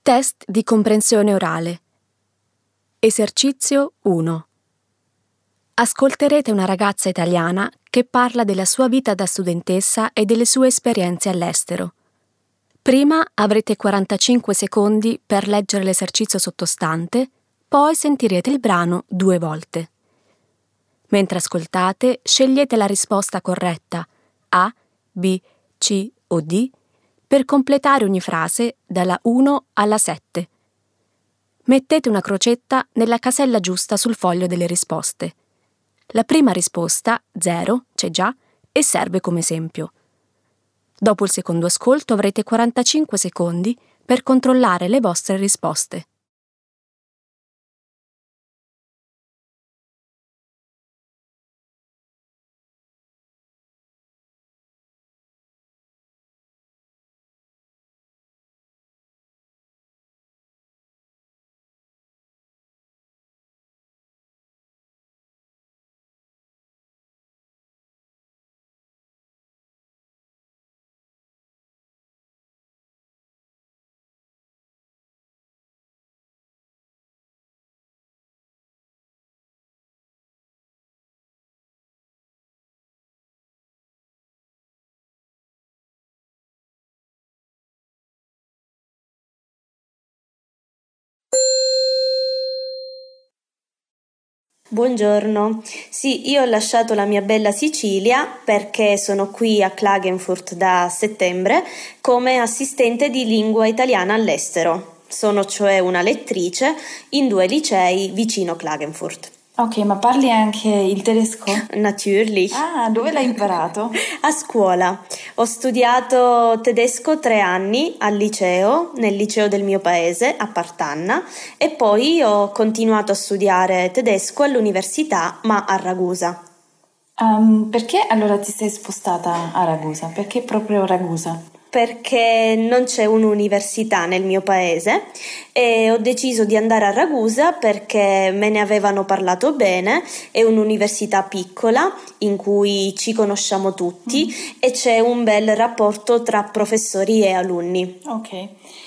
Test di comprensione orale. Esercizio 1. Ascolterete una ragazza italiana che parla della sua vita da studentessa e delle sue esperienze all'estero. Prima avrete 45 secondi per leggere l'esercizio sottostante, poi sentirete il brano 2 volte. Mentre ascoltate, scegliete la risposta corretta A, B, C o D per completare ogni frase dalla 1 alla 7. Mettete una crocetta nella casella giusta sul foglio delle risposte. La prima risposta, 0, c'è già e serve come esempio. Dopo il secondo ascolto avrete 45 secondi per controllare le vostre risposte. Buongiorno, sì, io ho lasciato la mia bella Sicilia perché sono qui a Klagenfurt da settembre come assistente di lingua italiana all'estero. Sono cioè una lettrice in 2 licei vicino Klagenfurt. Ok, ma parli anche il tedesco? Natürlich. Ah, dove l'hai imparato? A scuola. Ho studiato tedesco 3 anni al liceo, nel liceo del mio paese, a Partanna, e poi ho continuato a studiare tedesco all'università, ma a Ragusa. Perché allora ti sei spostata a Ragusa? Perché proprio Ragusa? Perché non c'è un'università nel mio paese e ho deciso di andare a Ragusa perché me ne avevano parlato bene, è un'università piccola in cui ci conosciamo tutti e c'è un bel rapporto tra professori e alunni. Ok.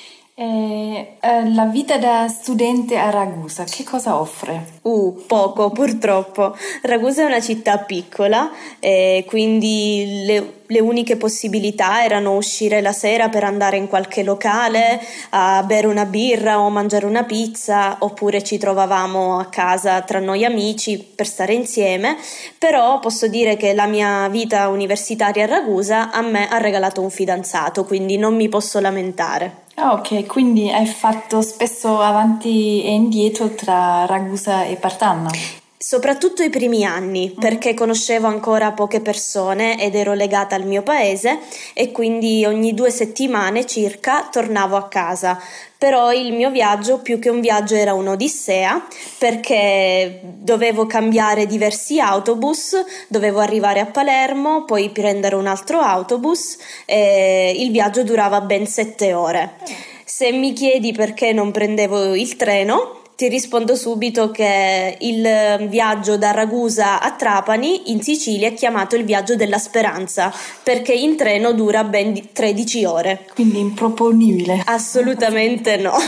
La vita da studente a Ragusa, che cosa offre? Poco purtroppo. Ragusa è una città piccola e quindi le uniche possibilità erano uscire la sera per andare in qualche locale a bere una birra o mangiare una pizza, oppure ci trovavamo a casa tra noi amici per stare insieme. Però posso dire che la mia vita universitaria a Ragusa a me ha regalato un fidanzato, quindi non mi posso lamentare. Ah, ok, quindi hai fatto spesso avanti e indietro tra Ragusa e Partanna? Soprattutto i primi anni, perché conoscevo ancora poche persone ed ero legata al mio paese e quindi ogni 2 settimane circa tornavo a casa. Però il mio viaggio, più che un viaggio, era un'odissea perché dovevo cambiare diversi autobus, dovevo arrivare a Palermo, poi prendere un altro autobus e il viaggio durava ben 7 ore. Se mi chiedi perché non prendevo il treno, ti rispondo subito che il viaggio da Ragusa a Trapani in Sicilia è chiamato il viaggio della speranza perché in treno dura ben 13 ore. Quindi improponibile. Assolutamente no.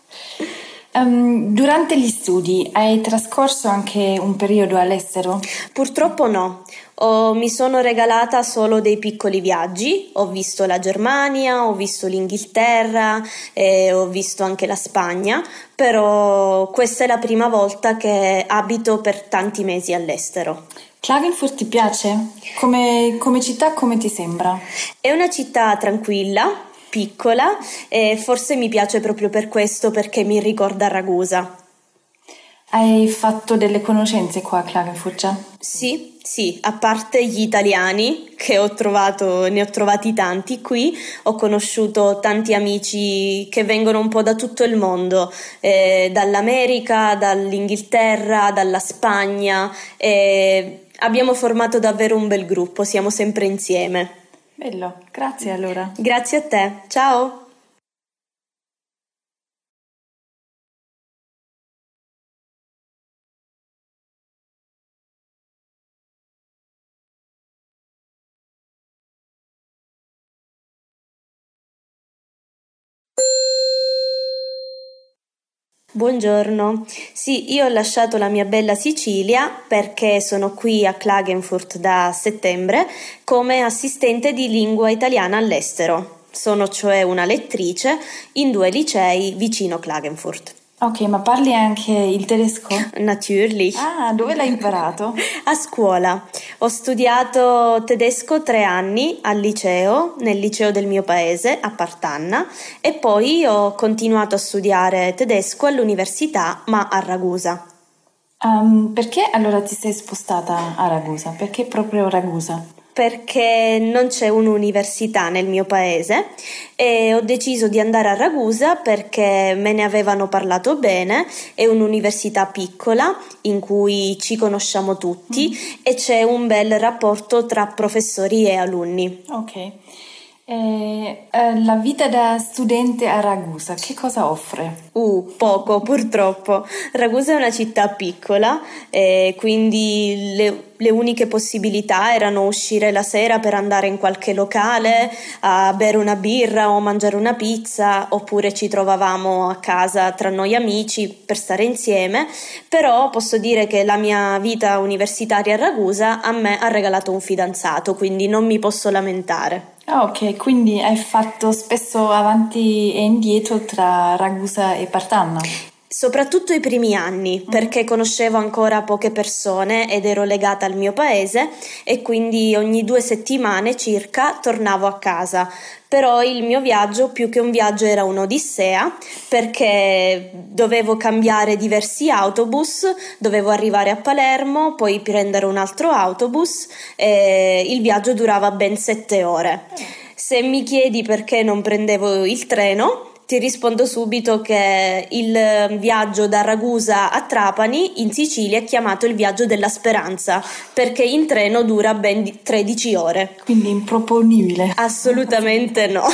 Durante gli studi hai trascorso anche un periodo all'estero? Purtroppo no. Mi sono regalata solo dei piccoli viaggi, ho visto la Germania, ho visto l'Inghilterra e ho visto anche la Spagna, però questa è la prima volta che abito per tanti mesi all'estero. Klagenfurt ti piace? Come città, come ti sembra? È una città tranquilla, piccola e forse mi piace proprio per questo, perché mi ricorda Ragusa. Hai fatto delle conoscenze qua a Klagenfurt già? Sì, a parte gli italiani che ho trovato, ne ho trovati tanti qui, ho conosciuto tanti amici che vengono un po' da tutto il mondo, dall'America, dall'Inghilterra, dalla Spagna, abbiamo formato davvero un bel gruppo, siamo sempre insieme. Bello, grazie allora. Grazie a te, ciao! Buongiorno. Sì, io ho lasciato la mia bella Sicilia perché sono qui a Klagenfurt da settembre come assistente di lingua italiana all'estero. Sono cioè una lettrice in 2 licei vicino Klagenfurt. Ok, ma parli anche il tedesco? Natürlich. Ah, dove l'hai imparato? A scuola. Ho studiato tedesco 3 anni al liceo, nel liceo del mio paese, a Partanna, e poi ho continuato a studiare tedesco all'università, ma a Ragusa. Perché allora ti sei spostata a Ragusa? Perché proprio Ragusa? Perché non c'è un'università nel mio paese e ho deciso di andare a Ragusa perché me ne avevano parlato bene, è un'università piccola in cui ci conosciamo tutti e c'è un bel rapporto tra professori e alunni. Ok. La vita da studente a Ragusa, che cosa offre? Poco purtroppo. Ragusa è una città piccola e quindi le uniche possibilità erano uscire la sera per andare in qualche locale a bere una birra o mangiare una pizza, oppure ci trovavamo a casa tra noi amici per stare insieme, però posso dire che la mia vita universitaria a Ragusa a me ha regalato un fidanzato, quindi non mi posso lamentare. Ah, ok, quindi hai fatto spesso avanti e indietro tra Ragusa e Partanna. Soprattutto i primi anni, perché conoscevo ancora poche persone ed ero legata al mio paese e quindi ogni 2 settimane circa tornavo a casa. Però il mio viaggio, più che un viaggio, era un'odissea perché dovevo cambiare diversi autobus, dovevo arrivare a Palermo, poi prendere un altro autobus e il viaggio durava ben 7 ore. Se mi chiedi perché non prendevo il treno, ti rispondo subito che il viaggio da Ragusa a Trapani in Sicilia è chiamato il viaggio della speranza perché in treno dura ben 13 ore. Quindi improponibile. Assolutamente no.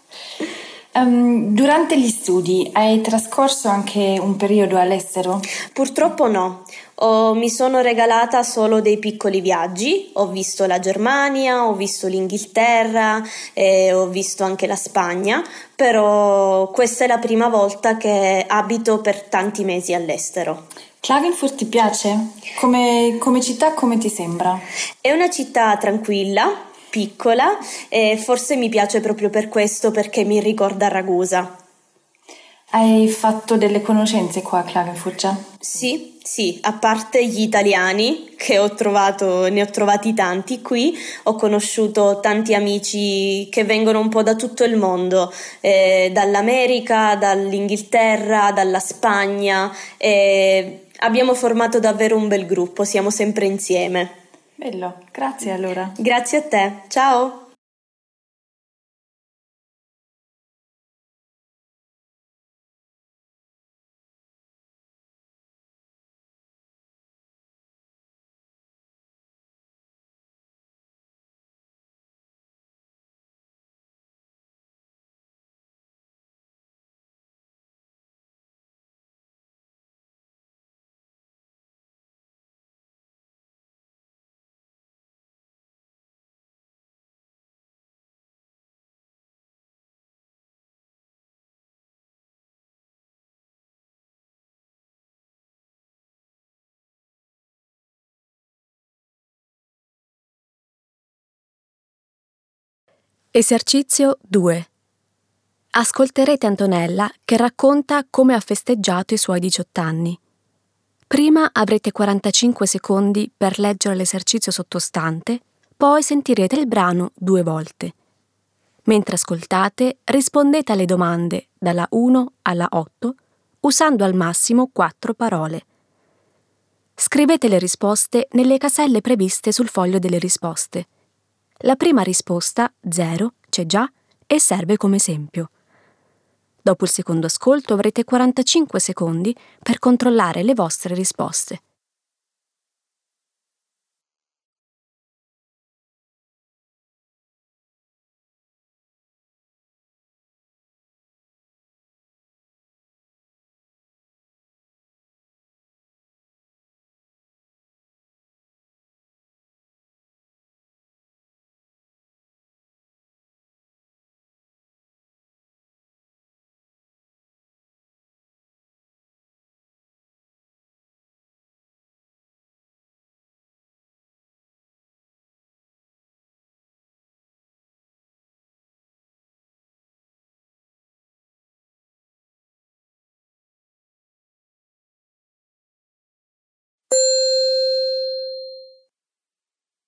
Durante gli studi hai trascorso anche un periodo all'estero? Purtroppo no. Mi sono regalata solo dei piccoli viaggi, ho visto la Germania, ho visto l'Inghilterra e ho visto anche la Spagna, però questa è la prima volta che abito per tanti mesi all'estero. Klagenfurt ti piace? Come città, come ti sembra? È una città tranquilla, piccola e forse mi piace proprio per questo perché mi ricorda Ragusa. Hai fatto delle conoscenze qua a Klagenfurt già? Sì, a parte gli italiani che ho trovato, ne ho trovati tanti qui, ho conosciuto tanti amici che vengono un po' da tutto il mondo, dall'America, dall'Inghilterra, dalla Spagna, e abbiamo formato davvero un bel gruppo, siamo sempre insieme. Bello, grazie allora. Grazie a te, ciao! Esercizio 2. Ascolterete Antonella che racconta come ha festeggiato i suoi 18 anni. Prima avrete 45 secondi per leggere l'esercizio sottostante, poi sentirete il brano 2 volte. Mentre ascoltate, rispondete alle domande dalla 1 alla 8 usando al massimo 4 parole. Scrivete le risposte nelle caselle previste sul foglio delle risposte. La prima risposta, 0, c'è già e serve come esempio. Dopo il secondo ascolto avrete 45 secondi per controllare le vostre risposte.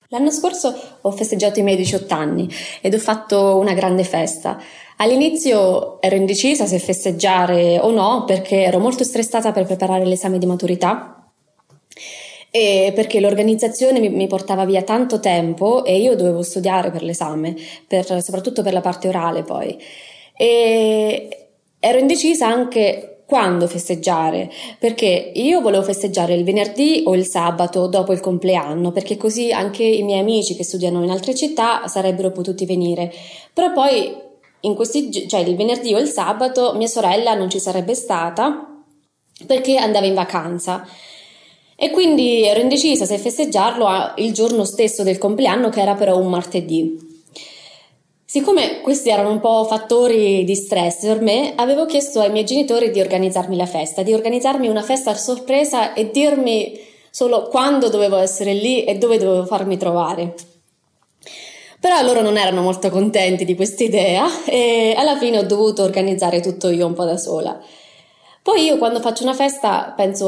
L'anno scorso ho festeggiato i miei 18 anni ed ho fatto una grande festa. All'inizio ero indecisa se festeggiare o no perché ero molto stressata per preparare l'esame di maturità e perché l'organizzazione mi portava via tanto tempo e io dovevo studiare per l'esame, soprattutto per la parte orale poi. E ero indecisa anche quando festeggiare, perché io volevo festeggiare il venerdì o il sabato dopo il compleanno, perché così anche i miei amici che studiano in altre città sarebbero potuti venire. Però poi cioè il venerdì o il sabato mia sorella non ci sarebbe stata perché andava in vacanza. E quindi ero indecisa se festeggiarlo il giorno stesso del compleanno, che era però un martedì. Siccome questi erano un po' fattori di stress per me, avevo chiesto ai miei genitori di organizzarmi la festa, di organizzarmi una festa a sorpresa e dirmi solo quando dovevo essere lì e dove dovevo farmi trovare. Però loro non erano molto contenti di questa idea e alla fine ho dovuto organizzare tutto io un po' da sola. Poi io quando faccio una festa penso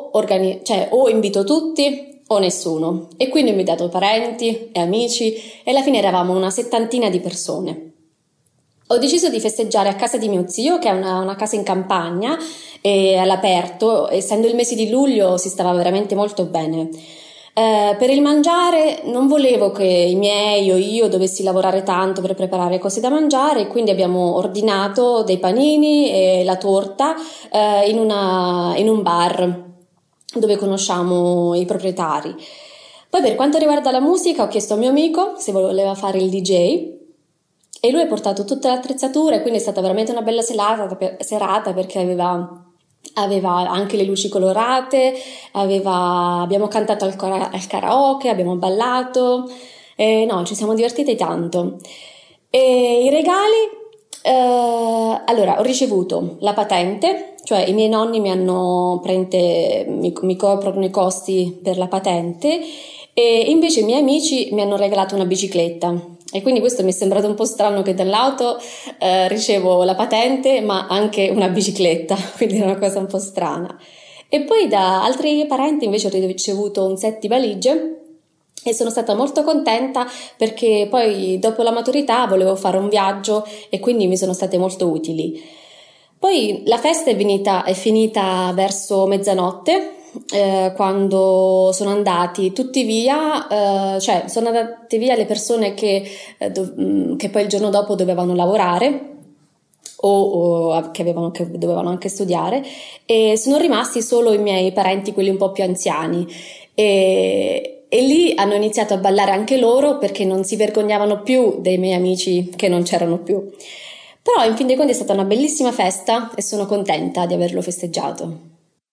o invito tutti o nessuno, e quindi ho invitato parenti e amici e alla fine eravamo una settantina di persone. Ho deciso di festeggiare a casa di mio zio, che è una casa in campagna e all'aperto. Essendo il mese di luglio si stava veramente molto bene. Per il mangiare non volevo che i miei o io dovessi lavorare tanto per preparare cose da mangiare, quindi abbiamo ordinato dei panini e la torta in un bar dove conosciamo i proprietari. Poi per quanto riguarda la musica ho chiesto a mio amico se voleva fare il DJ e lui ha portato tutte le attrezzature, quindi è stata veramente una bella serata perché aveva anche le luci colorate, abbiamo cantato al karaoke, abbiamo ballato, no, ci siamo divertiti tanto. E i regali, allora ho ricevuto la patente, cioè i miei nonni mi coprono i costi per la patente, e invece i miei amici mi hanno regalato una bicicletta. E quindi questo mi è sembrato un po' strano, che dall'auto ricevo la patente ma anche una bicicletta, quindi è una cosa un po' strana. E poi da altri parenti invece ho ricevuto un set di valigie e sono stata molto contenta perché poi dopo la maturità volevo fare un viaggio e quindi mi sono state molto utili. Poi la festa è finita verso mezzanotte, quando sono andati tutti via, cioè sono andate via le persone che poi il giorno dopo dovevano lavorare o che dovevano anche studiare, e sono rimasti solo i miei parenti, quelli un po' più anziani, e lì hanno iniziato a ballare anche loro perché non si vergognavano più dei miei amici che non c'erano più. Però in fin dei conti è stata una bellissima festa e sono contenta di averlo festeggiato.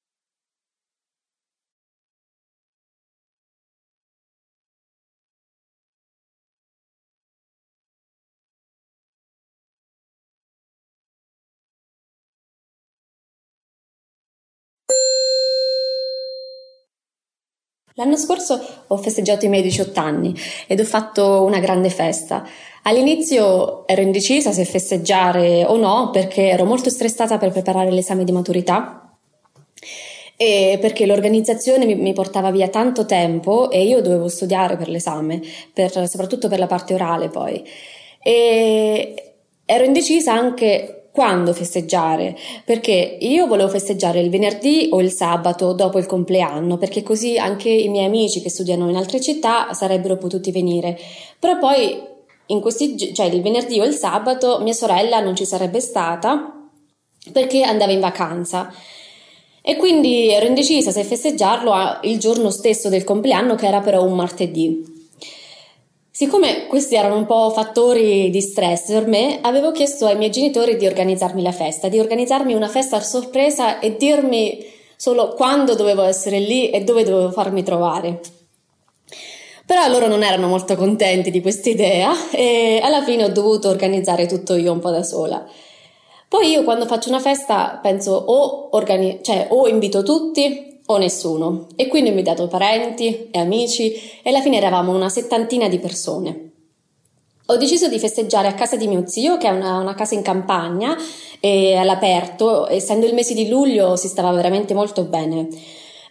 L'anno scorso ho festeggiato i miei 18 anni ed ho fatto una grande festa. All'inizio ero indecisa se festeggiare o no perché ero molto stressata per preparare l'esame di maturità e perché l'organizzazione mi portava via tanto tempo e io dovevo studiare per l'esame, soprattutto per la parte orale poi. E ero indecisa anche quando festeggiare, perché io volevo festeggiare il venerdì o il sabato dopo il compleanno, perché così anche i miei amici che studiano in altre città sarebbero potuti venire. Però poi cioè il venerdì o il sabato mia sorella non ci sarebbe stata perché andava in vacanza. E quindi ero indecisa se festeggiarlo il giorno stesso del compleanno, che era però un martedì. Siccome questi erano un po' fattori di stress per me, avevo chiesto ai miei genitori di organizzarmi la festa, di organizzarmi una festa a sorpresa e dirmi solo quando dovevo essere lì e dove dovevo farmi trovare. Però loro non erano molto contenti di questa idea e alla fine ho dovuto organizzare tutto io un po' da sola. Poi io quando faccio una festa penso o invito tutti o nessuno, e quindi ho invitato parenti e amici e alla fine eravamo una settantina di persone. Ho deciso di festeggiare a casa di mio zio, che è una casa in campagna e all'aperto. Essendo il mese di luglio si stava veramente molto bene.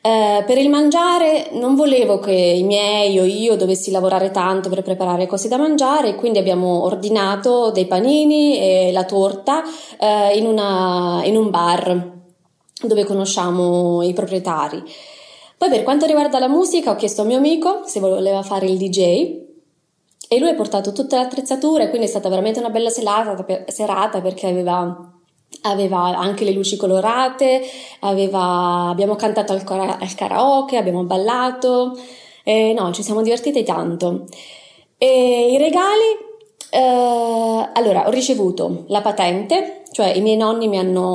Per il mangiare non volevo che i miei o io dovessi lavorare tanto per preparare cose da mangiare, quindi abbiamo ordinato dei panini e la torta in un bar dove conosciamo i proprietari. Poi per quanto riguarda la musica ho chiesto a mio amico se voleva fare il DJ e lui ha portato tutte le attrezzature, quindi è stata veramente una bella serata perché aveva anche le luci colorate, abbiamo cantato al karaoke, abbiamo ballato, no, ci siamo divertiti tanto. E i regali, allora ho ricevuto la patente, cioè i miei nonni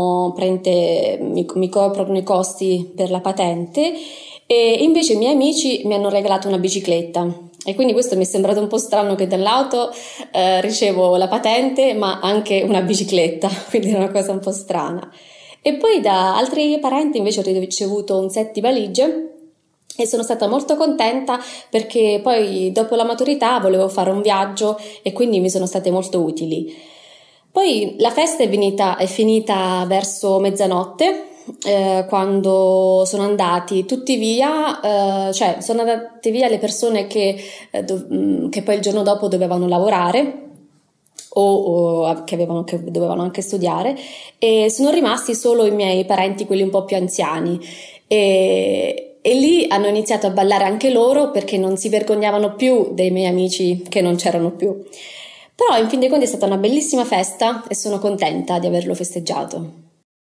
mi coprono i costi per la patente, e invece i miei amici mi hanno regalato una bicicletta. E quindi questo mi è sembrato un po' strano, che dall'auto ricevo la patente ma anche una bicicletta, quindi è una cosa un po' strana. E poi da altri parenti invece ho ricevuto un set di valigie e sono stata molto contenta perché poi dopo la maturità volevo fare un viaggio e quindi mi sono state molto utili. Poi la festa è finita verso mezzanotte, quando sono andati tutti via, cioè sono andate via le persone che poi il giorno dopo dovevano lavorare o che dovevano anche studiare, e sono rimasti solo i miei parenti, quelli un po' più anziani, e lì hanno iniziato a ballare anche loro perché non si vergognavano più dei miei amici che non c'erano più. Però in fin dei conti è stata una bellissima festa e sono contenta di averlo festeggiato.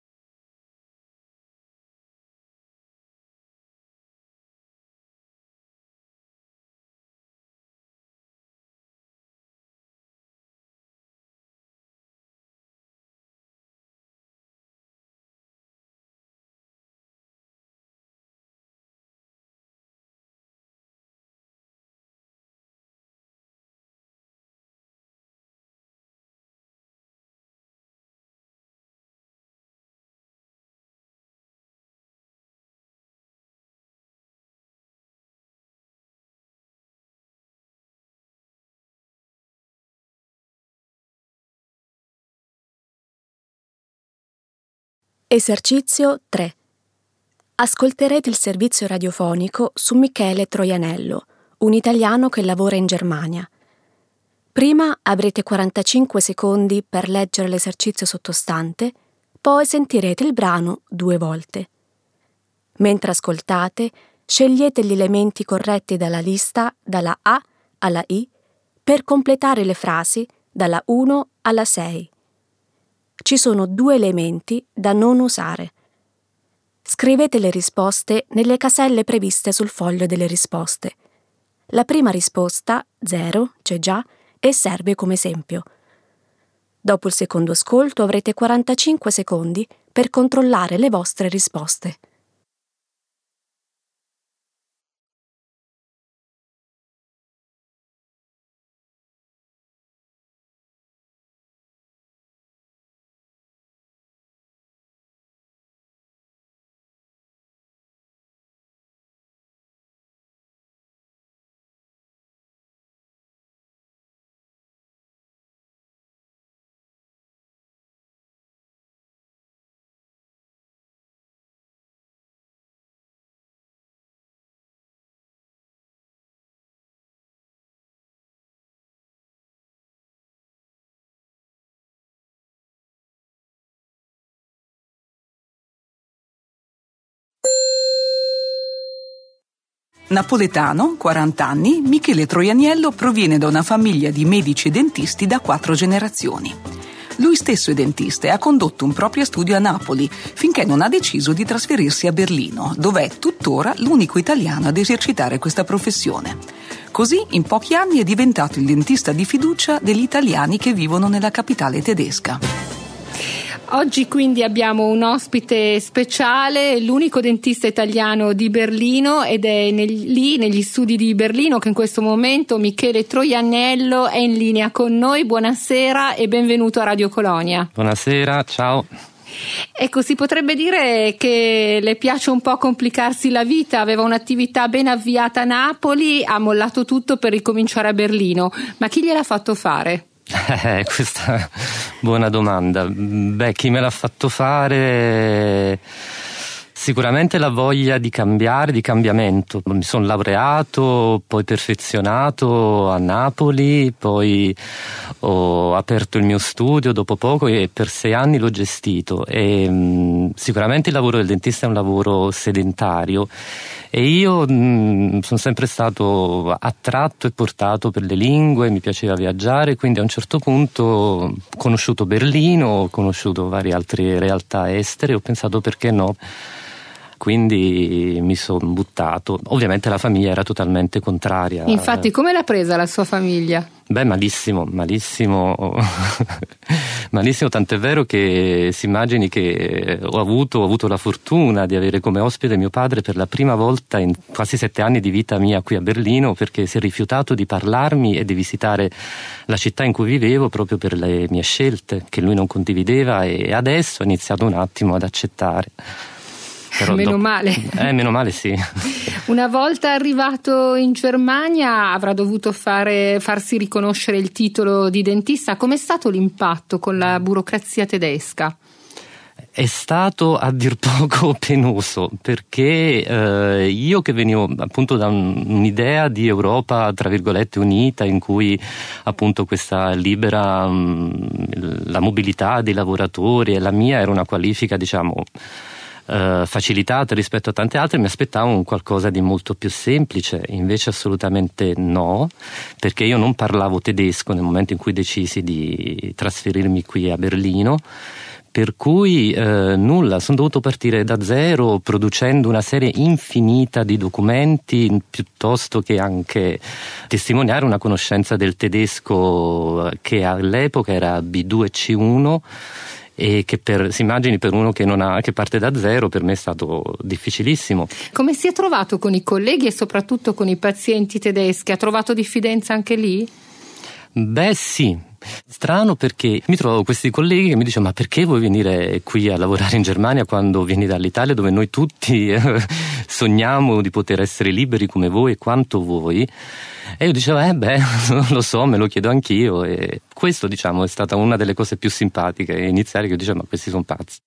Esercizio 3. Ascolterete il servizio radiofonico su Michele Troianello, un italiano che lavora in Germania. Prima avrete 45 secondi per leggere l'esercizio sottostante, poi sentirete il brano 2 volte. Mentre ascoltate, scegliete gli elementi corretti dalla lista dalla A alla I per completare le frasi dalla 1 alla 6. Ci sono 2 elementi da non usare. Scrivete le risposte nelle caselle previste sul foglio delle risposte. La prima risposta, 0, c'è già e serve come esempio. Dopo il secondo ascolto avrete 45 secondi per controllare le vostre risposte. Napoletano, 40 anni, Michele Troianiello proviene da una famiglia di medici e dentisti da 4 generazioni. Lui stesso è dentista e ha condotto un proprio studio a Napoli finché non ha deciso di trasferirsi a Berlino, dove è tuttora l'unico italiano ad esercitare questa professione. Così, in pochi anni è diventato il dentista di fiducia degli italiani che vivono nella capitale tedesca. Oggi quindi abbiamo un ospite speciale, l'unico dentista italiano di Berlino, ed è lì negli studi di Berlino che in questo momento Michele Troianello è in linea con noi. Buonasera e benvenuto a Radio Colonia. Buonasera, ciao. Ecco, si potrebbe dire che le piace un po' complicarsi la vita. Aveva un'attività ben avviata a Napoli, ha mollato tutto per ricominciare a Berlino. Ma chi gliel'ha fatto fare? Questa è buona domanda. Chi me l'ha fatto fare? Sicuramente la voglia di cambiare, di cambiamento. Mi sono laureato, poi perfezionato a Napoli, poi ho aperto il mio studio dopo poco e per 6 anni l'ho gestito. Sicuramente il lavoro del dentista è un lavoro sedentario e io sono sempre stato attratto e portato per le lingue, mi piaceva viaggiare, quindi a un certo punto ho conosciuto Berlino, ho conosciuto varie altre realtà estere e ho pensato perché no. Quindi mi sono buttato. Ovviamente la famiglia era totalmente contraria. Infatti, come l'ha presa la sua famiglia? Beh, malissimo, tant'è vero che si immagini che ho avuto la fortuna di avere come ospite mio padre per la prima volta in quasi 7 anni di vita mia qui a Berlino, perché si è rifiutato di parlarmi e di visitare la città in cui vivevo proprio per le mie scelte che lui non condivideva, e adesso ha iniziato un attimo ad accettare. Però meno male. Meno male, sì. Una volta arrivato in Germania avrà dovuto farsi riconoscere il titolo di dentista. Com'è stato l'impatto con la burocrazia tedesca? È stato a dir poco penoso, perché io che venivo appunto da un'idea di Europa tra virgolette unita, in cui appunto questa libera la mobilità dei lavoratori, e la mia era una qualifica diciamo facilitata rispetto a tante altre, mi aspettavo un qualcosa di molto più semplice, invece assolutamente no, perché io non parlavo tedesco nel momento in cui decisi di trasferirmi qui a Berlino, per cui nulla, sono dovuto partire da zero producendo una serie infinita di documenti piuttosto che anche testimoniare una conoscenza del tedesco che all'epoca era B2 e C1, e che si immagini per uno che parte da zero, per me è stato difficilissimo. Come si è trovato con i colleghi e soprattutto con i pazienti tedeschi? Ha trovato diffidenza anche lì? Beh sì, strano, perché mi trovo questi colleghi che mi dicono: ma perché vuoi venire qui a lavorare in Germania quando vieni dall'Italia, dove noi tutti sogniamo di poter essere liberi come voi e quanto vuoi? E io dicevo non lo so, me lo chiedo anch'io, e questo diciamo è stata una delle cose più simpatiche iniziali, che io dicevo: ma questi sono pazzi.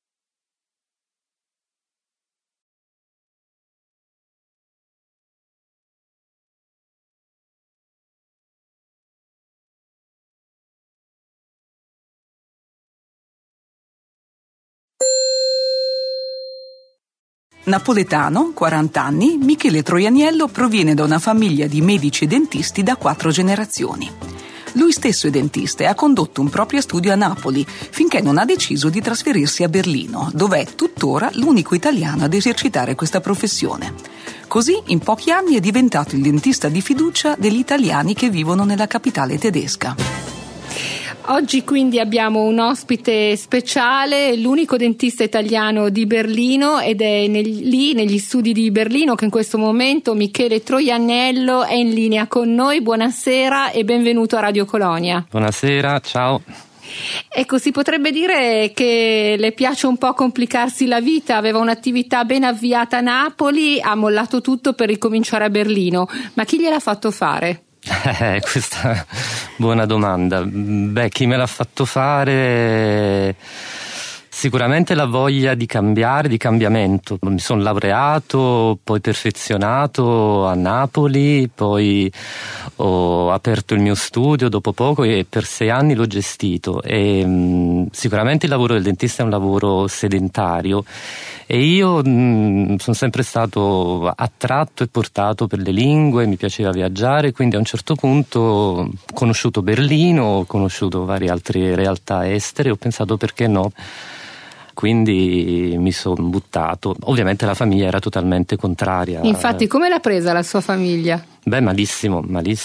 Napoletano, 40 anni, Michele Troianiello proviene da una famiglia di medici e dentisti da 4 generazioni. Lui stesso è dentista e ha condotto un proprio studio a Napoli, finché non ha deciso di trasferirsi a Berlino, dove è tuttora l'unico italiano ad esercitare questa professione. Così, in pochi anni, è diventato il dentista di fiducia degli italiani che vivono nella capitale tedesca. Oggi quindi abbiamo un ospite speciale, l'unico dentista italiano di Berlino, ed è lì negli studi di Berlino che in questo momento Michele Troianiello è in linea con noi. Buonasera e benvenuto a Radio Colonia. Buonasera, ciao. Ecco, si potrebbe dire che le piace un po' complicarsi la vita. Aveva un'attività ben avviata a Napoli, ha mollato tutto per ricominciare a Berlino. Ma chi gliel'ha fatto fare? Questa è buona domanda. Beh, chi me l'ha fatto fare? Sicuramente la voglia di cambiare, di cambiamento. Mi sono laureato, poi perfezionato a Napoli, poi ho aperto il mio studio dopo poco e per 6 anni l'ho gestito. Sicuramente il lavoro del dentista è un lavoro sedentario, e io sono sempre stato attratto e portato per le lingue, mi piaceva viaggiare, quindi a un certo punto ho conosciuto Berlino, ho conosciuto varie altre realtà estere e ho pensato perché no. Quindi mi sono buttato. Ovviamente la famiglia era totalmente contraria. Infatti, come l'ha presa la sua famiglia? Beh, malissimo,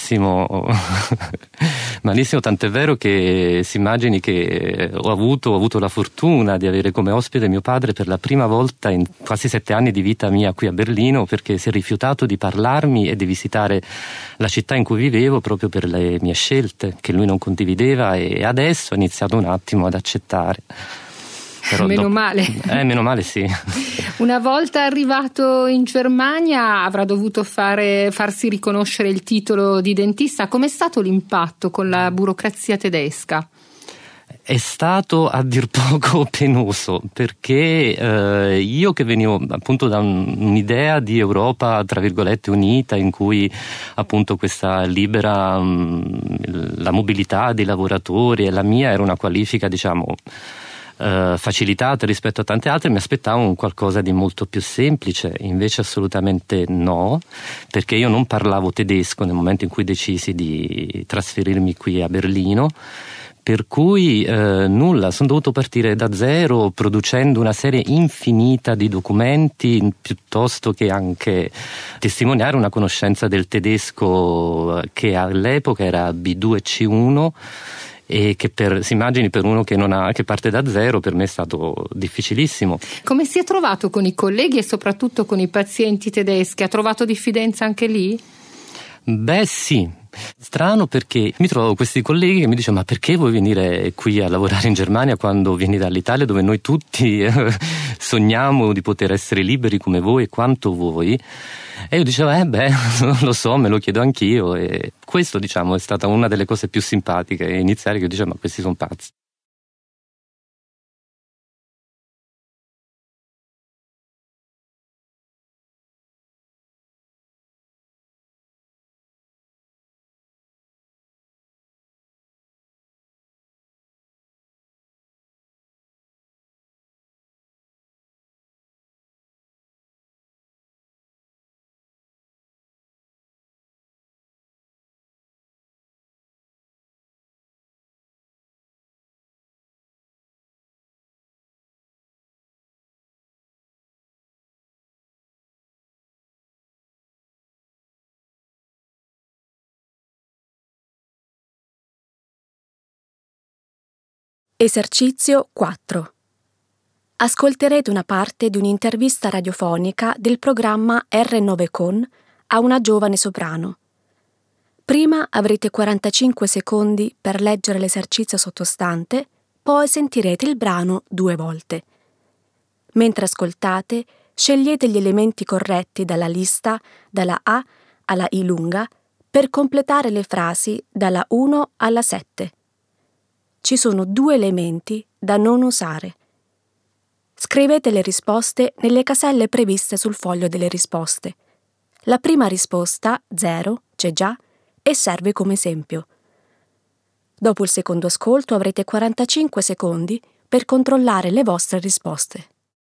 tant'è vero che si immagini che ho avuto la fortuna di avere come ospite mio padre per la prima volta in quasi 7 anni di vita mia qui a Berlino, perché si è rifiutato di parlarmi e di visitare la città in cui vivevo proprio per le mie scelte che lui non condivideva, e adesso ha iniziato un attimo ad accettare. Però meno male. Meno male, sì. Una volta arrivato in Germania avrà dovuto farsi riconoscere il titolo di dentista. Com'è stato l'impatto con la burocrazia tedesca? È stato a dir poco penoso, perché io che venivo appunto da un'idea di Europa tra virgolette unita, in cui appunto questa libera la mobilità dei lavoratori, e la mia era una qualifica diciamo facilitata rispetto a tante altre, mi aspettavo un qualcosa di molto più semplice. Invece assolutamente no, perché io non parlavo tedesco nel momento in cui decisi di trasferirmi qui a Berlino. Per cui nulla, sono dovuto partire da zero producendo una serie infinita di documenti, piuttosto che anche testimoniare una conoscenza del tedesco che all'epoca era B2 e C1, e che si immagini per uno che parte da zero, per me è stato difficilissimo. Come si è trovato con i colleghi e soprattutto con i pazienti tedeschi? Ha trovato diffidenza anche lì? Beh sì, strano, perché mi trovo questi colleghi che mi dicono: ma perché vuoi venire qui a lavorare in Germania quando vieni dall'Italia, dove noi tutti sogniamo di poter essere liberi come voi e quanto voi? E io dicevo non lo so, me lo chiedo anch'io. E questo diciamo è stata una delle cose più simpatiche iniziali, che io dicevo: ma questi sono pazzi. Esercizio 4. Ascolterete una parte di un'intervista radiofonica del programma R9 Con a una giovane soprano. Prima avrete 45 secondi per leggere l'esercizio sottostante, poi sentirete il brano 2 volte. Mentre ascoltate, scegliete gli elementi corretti dalla lista dalla A alla I lunga per completare le frasi dalla 1 alla 7. Ci sono 2 elementi da non usare. Scrivete le risposte nelle caselle previste sul foglio delle risposte. La prima risposta, 0, c'è già e serve come esempio. Dopo il secondo ascolto avrete 45 secondi per controllare le vostre risposte.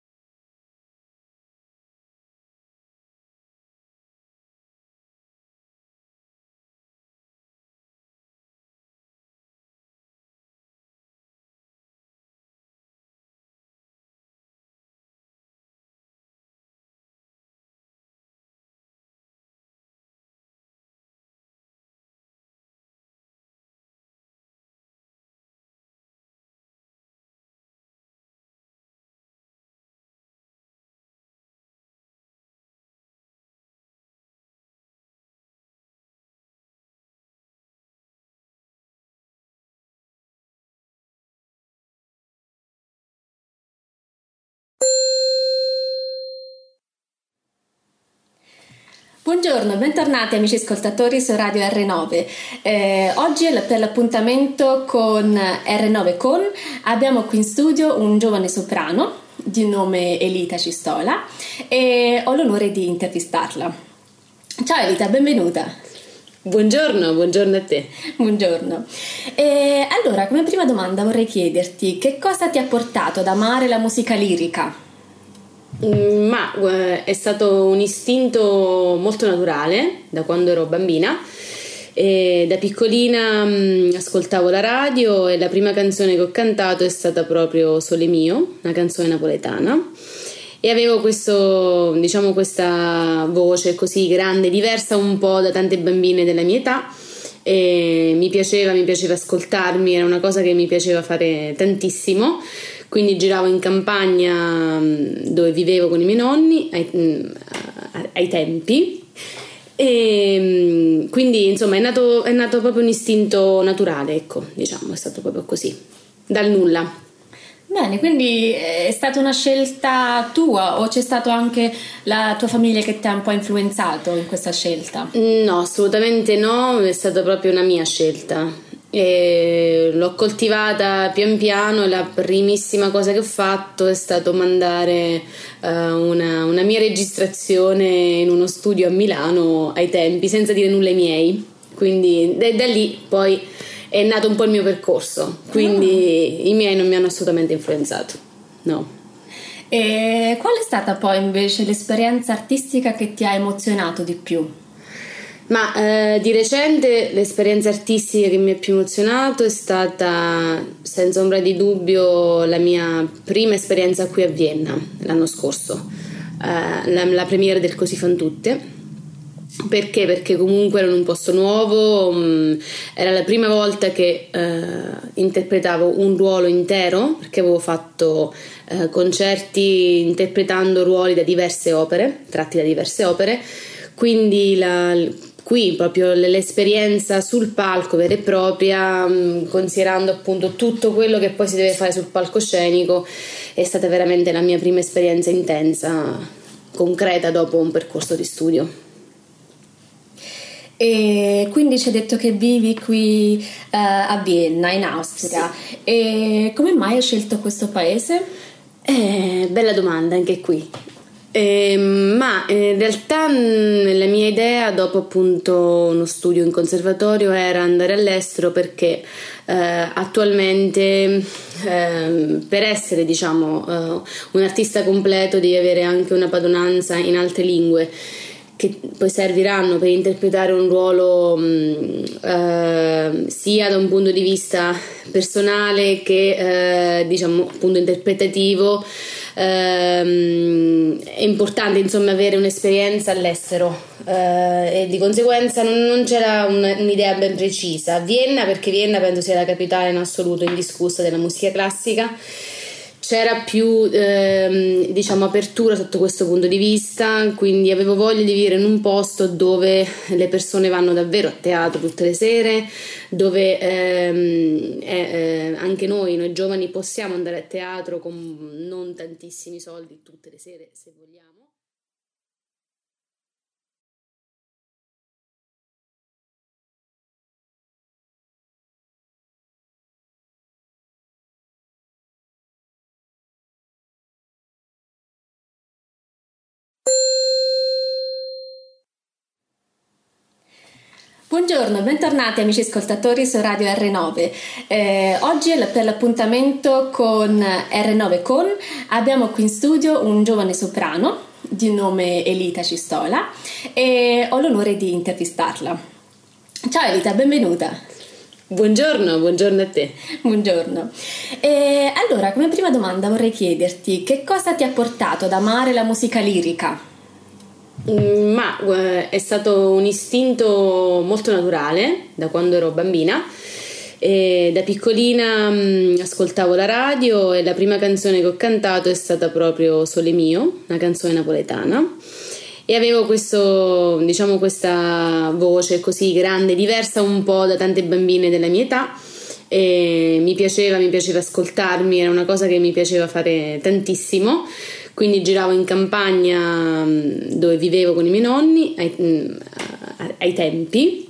Buongiorno, bentornati amici ascoltatori su Radio R9. Oggi per l'appuntamento con R9 Con abbiamo qui in studio un giovane soprano di nome Elita Cistola e ho l'onore di intervistarla. Ciao Elita, benvenuta. Buongiorno a te. Buongiorno. Allora, come prima domanda vorrei chiederti che cosa ti ha portato ad amare la musica lirica? È stato un istinto molto naturale da quando ero bambina. Da piccolina ascoltavo la radio e la prima canzone che ho cantato è stata proprio Sole Mio, una canzone napoletana, e avevo questa voce così grande, diversa un po' da tante bambine della mia età, e mi piaceva ascoltarmi, era una cosa che mi piaceva fare tantissimo. Quindi giravo in campagna dove vivevo con i miei nonni ai tempi, e quindi insomma è nato proprio un istinto naturale, ecco, diciamo, è stato proprio così, dal nulla. Bene, quindi è stata una scelta tua o c'è stato anche la tua famiglia che ti ha un po' influenzato in questa scelta? No, assolutamente no, è stata proprio una mia scelta. e l'ho coltivata pian piano e la primissima cosa che ho fatto è stato mandare una mia registrazione in uno studio a Milano ai tempi, senza dire nulla ai miei, quindi da lì poi è nato un po' il mio percorso, quindi i miei non mi hanno assolutamente influenzato, no. E qual è stata poi invece l'esperienza artistica che ti ha emozionato di più? Ma di recente l'esperienza artistica che mi ha più emozionato è stata senza ombra di dubbio la mia prima esperienza qui a Vienna l'anno scorso, la premiere del Così fan tutte. Perché? Perché comunque era in un posto nuovo, era la prima volta che interpretavo un ruolo intero, perché avevo fatto concerti interpretando ruoli da diverse opere, tratti da diverse opere, quindi qui proprio l'esperienza sul palco vera e propria, considerando appunto tutto quello che poi si deve fare sul palcoscenico, è stata veramente la mia prima esperienza intensa, concreta dopo un percorso di studio. E quindi ci hai detto che vivi qui a Vienna, in Austria. Sì. E come mai hai scelto questo paese? Bella domanda anche qui. Ma in realtà la mia idea dopo appunto uno studio in conservatorio era andare all'estero, perché attualmente per essere un artista completo devi avere anche una padronanza in altre lingue, che poi serviranno per interpretare un ruolo sia da un punto di vista personale che appunto interpretativo. È importante insomma avere un'esperienza all'estero, e di conseguenza non c'era un'idea ben precisa. Vienna, perché Vienna penso sia la capitale in assoluto indiscussa della musica classica. C'era più apertura sotto questo punto di vista, quindi avevo voglia di vivere in un posto dove le persone vanno davvero a teatro tutte le sere, dove anche noi giovani possiamo andare a teatro con non tantissimi soldi tutte le sere, se vogliamo. Buongiorno, bentornati amici ascoltatori su Radio R9. Oggi per l'appuntamento con R9 Con abbiamo qui in studio un giovane soprano di nome Elita Cistola e ho l'onore di intervistarla. Ciao Elita, benvenuta. Buongiorno a te. Buongiorno. Allora, come prima domanda vorrei chiederti che cosa ti ha portato ad amare la musica lirica? Ma è stato un istinto molto naturale da quando ero bambina. Da piccolina ascoltavo la radio e la prima canzone che ho cantato è stata proprio Sole mio, una canzone napoletana, e avevo questa voce così grande, diversa un po' da tante bambine della mia età, e mi piaceva ascoltarmi, era una cosa che mi piaceva fare tantissimo. Quindi giravo in campagna dove vivevo con i miei nonni ai tempi,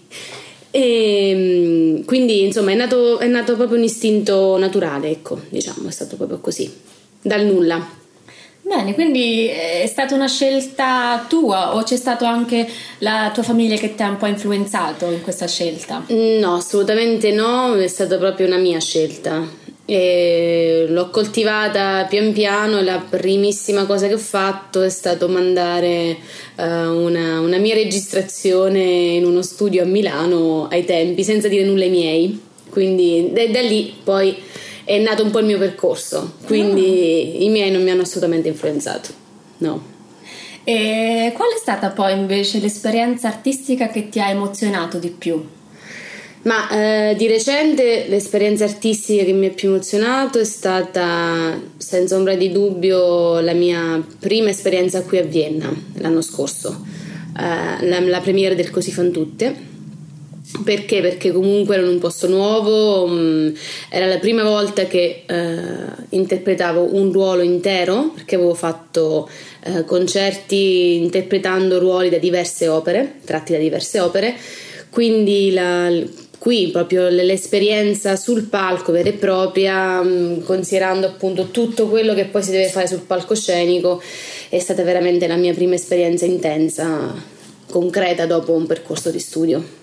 e quindi insomma è nato proprio un istinto naturale, ecco, è stato proprio così, dal nulla. Bene, quindi è stata una scelta tua o c'è stato anche la tua famiglia che ti ha un po' influenzato in questa scelta? No, assolutamente no, è stata proprio una mia scelta. E l'ho coltivata pian piano e la primissima cosa che ho fatto è stato mandare una mia registrazione in uno studio a Milano ai tempi, senza dire nulla ai miei, quindi da lì poi è nato un po' il mio percorso, quindi i miei non mi hanno assolutamente influenzato, no. E qual è stata poi invece l'esperienza artistica che ti ha emozionato di più? Ma di recente l'esperienza artistica che mi ha più emozionato è stata senza ombra di dubbio la mia prima esperienza qui a Vienna l'anno scorso, la premiere del Così fan tutte. Perché? Perché comunque ero in un posto nuovo, era la prima volta che interpretavo un ruolo intero, perché avevo fatto concerti interpretando ruoli da diverse opere, tratti da diverse opere, quindi qui proprio l'esperienza sul palco vera e propria, considerando appunto tutto quello che poi si deve fare sul palcoscenico, è stata veramente la mia prima esperienza intensa, concreta dopo un percorso di studio.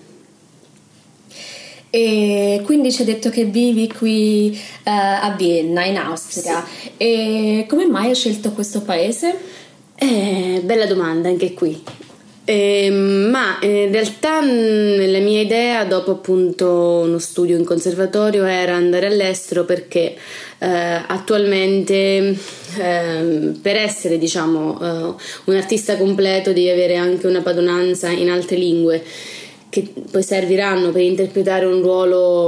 E quindi ci hai detto che vivi qui a Vienna, in Austria. Sì. E come mai hai scelto questo paese? Bella domanda anche qui. Ma in realtà la mia idea dopo appunto uno studio in conservatorio era andare all'estero, perché attualmente per essere un artista completo devi avere anche una padronanza in altre lingue, che poi serviranno per interpretare un ruolo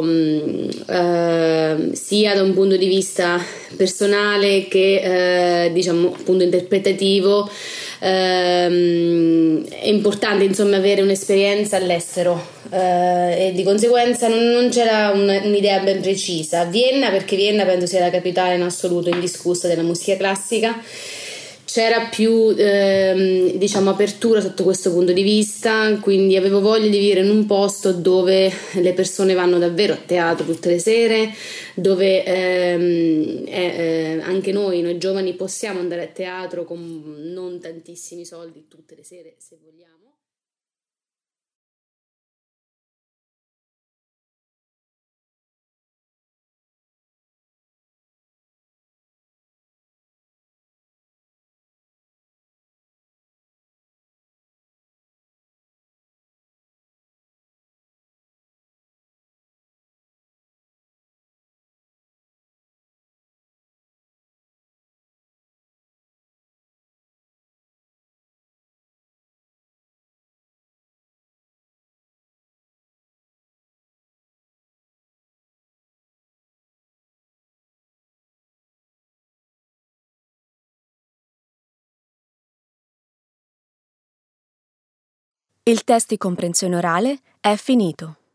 sia da un punto di vista personale che appunto interpretativo. È importante insomma avere un'esperienza all'estero, e di conseguenza non c'era un'idea ben precisa. Vienna, perché Vienna penso sia la capitale in assoluto indiscussa della musica classica. C'era più apertura sotto questo punto di vista, quindi avevo voglia di vivere in un posto dove le persone vanno davvero a teatro tutte le sere, dove anche noi giovani possiamo andare a teatro con non tantissimi soldi tutte le sere, se vogliamo. Il test di comprensione orale è finito.